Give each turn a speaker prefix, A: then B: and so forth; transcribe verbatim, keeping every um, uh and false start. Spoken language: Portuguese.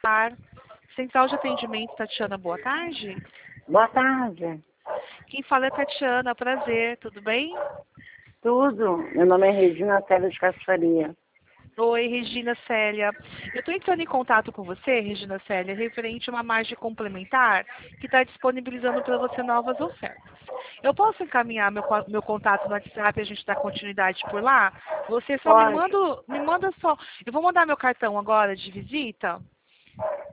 A: Par. Central de Atendimento, Tatiana, boa tarde.
B: Boa tarde.
A: Quem fala é Tatiana, prazer, tudo bem?
B: Tudo. Meu nome é Regina Célia de Cachofaria.
A: Oi, Regina Célia. Eu estou entrando em contato com você, Regina Célia, referente a uma margem complementar que está disponibilizando para você novas ofertas. Eu posso encaminhar meu, co- meu contato no WhatsApp e a gente dá continuidade por lá? Você só me
B: Pode.
A: manda, me manda só. Eu vou mandar meu cartão agora de visita.